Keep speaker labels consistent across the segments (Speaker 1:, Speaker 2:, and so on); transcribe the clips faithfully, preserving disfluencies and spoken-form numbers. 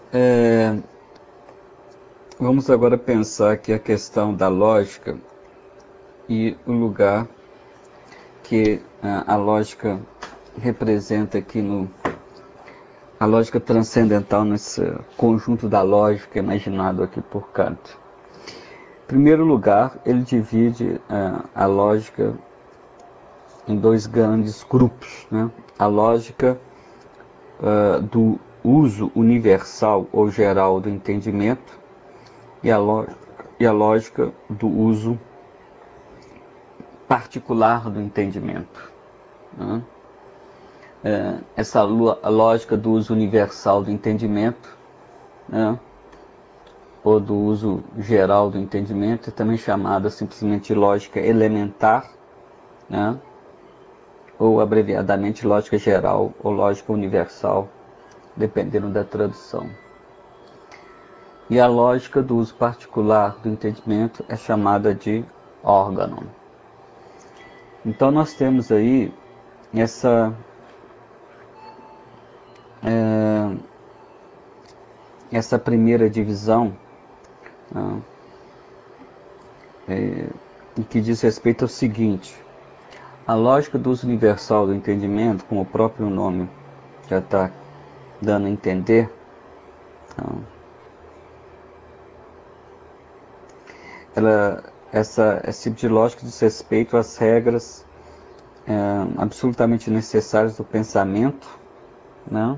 Speaker 1: É, vamos agora pensar aqui a questão da lógica e o lugar que a, a lógica representa aqui no a lógica transcendental nesse conjunto da lógica imaginado aqui por Kant. Em primeiro lugar, ele divide uh, a lógica em dois grandes grupos, né? A lógica uh, do uso universal ou geral do entendimento e a, e a lógica do uso particular do entendimento, né? É, essa lógica do uso universal do entendimento, né, ou do uso geral do entendimento, é também chamada simplesmente de lógica elementar, né, ou abreviadamente lógica geral ou lógica universal, dependendo da tradução. E a lógica do uso particular do entendimento é chamada de órgão. Então nós temos aí essa é, essa primeira divisão, né, é, que diz respeito ao seguinte: a lógica do uso universal do entendimento, como o próprio nome já está dando a entender, então, ela, essa, esse tipo de lógica diz respeito às regras é, absolutamente necessárias do pensamento, né,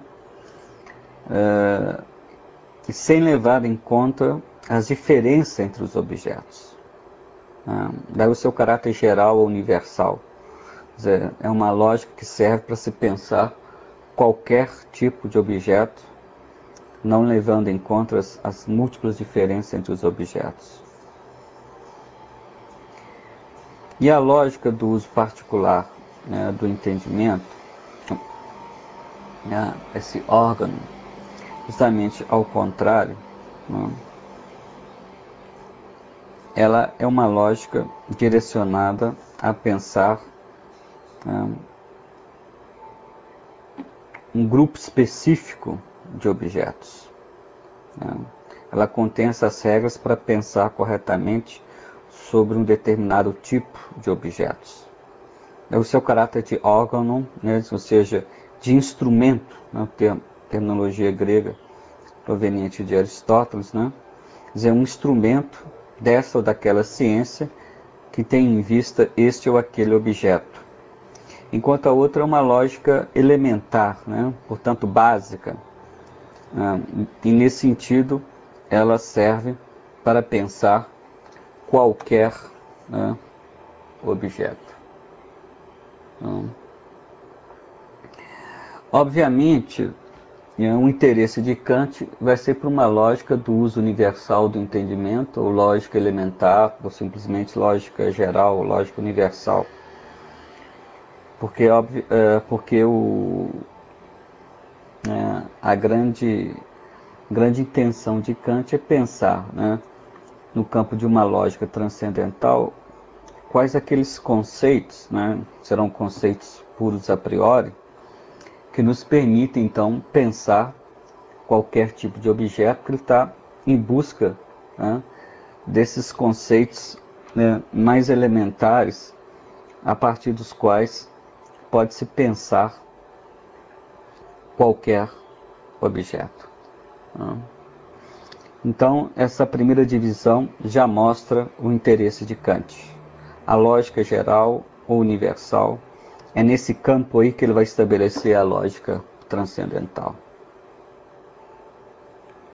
Speaker 1: é, e sem levar em conta as diferenças entre os objetos. Né, daí o seu caráter geral ou universal. Quer dizer, é uma lógica que serve para se pensar qualquer tipo de objeto, não levando em conta as, as múltiplas diferenças entre os objetos. E a lógica do uso particular, né, do entendimento, né, esse órgão, justamente ao contrário, né, ela é uma lógica direcionada a pensar né, um grupo específico de objetos. Né. Ela contém essas regras para pensar corretamente sobre um determinado tipo de objetos. O seu caráter de órgão, né, ou seja, de instrumento, né, term, terminologia grega proveniente de Aristóteles, né, quer dizer, um instrumento dessa ou daquela ciência que tem em vista este ou aquele objeto. Enquanto a outra é uma lógica elementar, né, portanto básica, né, e nesse sentido ela serve para pensar qualquer né, objeto. Então, obviamente, o interesse de Kant vai ser para uma lógica do uso universal do entendimento, ou lógica elementar, ou simplesmente lógica geral, ou lógica universal. Porque, óbvio, é, porque o, é, a grande, grande intenção de Kant é pensar, né, no campo de uma lógica transcendental, quais aqueles conceitos, né, serão conceitos puros a priori, que nos permitem então pensar qualquer tipo de objeto, que ele está em busca né, desses conceitos né, mais elementares, a partir dos quais pode-se pensar qualquer objeto. Né. Então, essa primeira divisão já mostra o interesse de Kant. A lógica geral ou universal, é nesse campo aí que ele vai estabelecer a lógica transcendental.